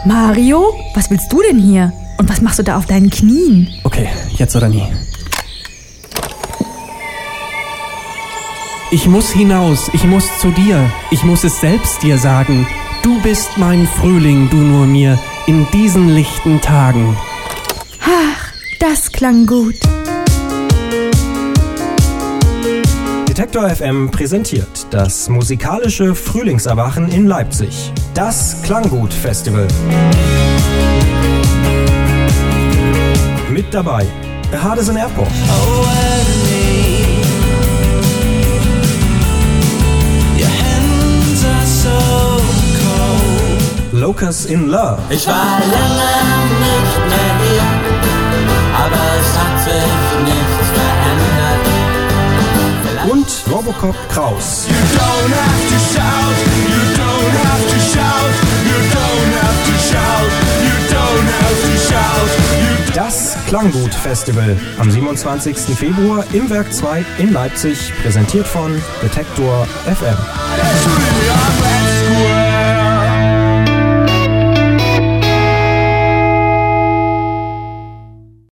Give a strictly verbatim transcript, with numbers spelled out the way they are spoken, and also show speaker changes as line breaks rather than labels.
Mario, was willst du denn hier? Und was machst du da auf deinen Knien?
Okay, jetzt oder nie. Ich muss hinaus, ich muss zu dir, ich muss es selbst dir sagen. Du bist mein Frühling, du nur mir, in diesen lichten Tagen.
Ach, das klang gut.
Detektor F M präsentiert das musikalische Frühlingserwachen in Leipzig. Das Klanggut-Festival. Mit dabei Hardison Airport.
Oh, your hands are so cold.
Locus in Love.
Ich war lange nicht mehr hier, aber es hat sich nichts verändert.
Und Robocop Kraus.
You don't have to shout, you don't have to shout, you don't have to shout, you don't have to shout. You
Das Klanggut-Festival am siebenundzwanzigsten Februar im Werk zwei in Leipzig, präsentiert von Detektor F M.